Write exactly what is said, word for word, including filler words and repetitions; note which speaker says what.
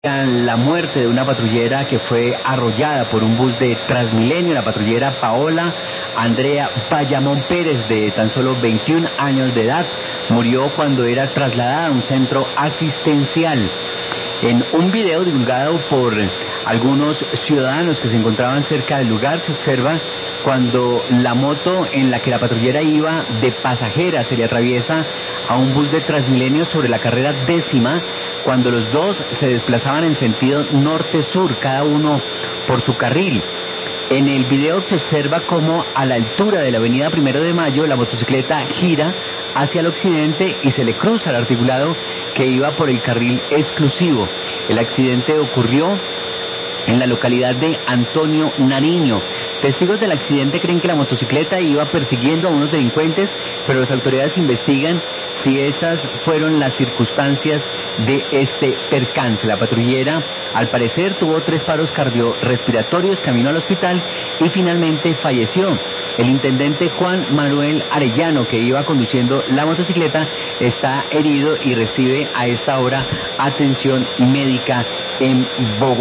Speaker 1: La muerte de una patrullera que fue arrollada por un bus de Transmilenio, la patrullera Paola Andrea Bayamón Pérez, de tan solo veintiún años de edad, murió cuando era trasladada a un centro asistencial. En un video divulgado por algunos ciudadanos que se encontraban cerca del lugar, se observa cuando la moto en la que la patrullera iba de pasajera se le atraviesa a un bus de Transmilenio sobre la carrera décima, cuando los dos se desplazaban en sentido norte-sur, cada uno por su carril. En el video se observa cómo a la altura de la avenida Primero de Mayo la motocicleta gira hacia el occidente y se le cruza al articulado que iba por el carril exclusivo. El accidente ocurrió en la localidad de Antonio Nariño. Testigos del accidente creen que la motocicleta iba persiguiendo a unos delincuentes, pero las autoridades investigan si esas fueron las circunstancias de este percance. La patrullera, al parecer, tuvo tres paros cardiorrespiratorios, caminó al hospital y finalmente falleció. El intendente Juan Manuel Arellano, que iba conduciendo la motocicleta, está herido y recibe a esta hora atención médica en Bogotá.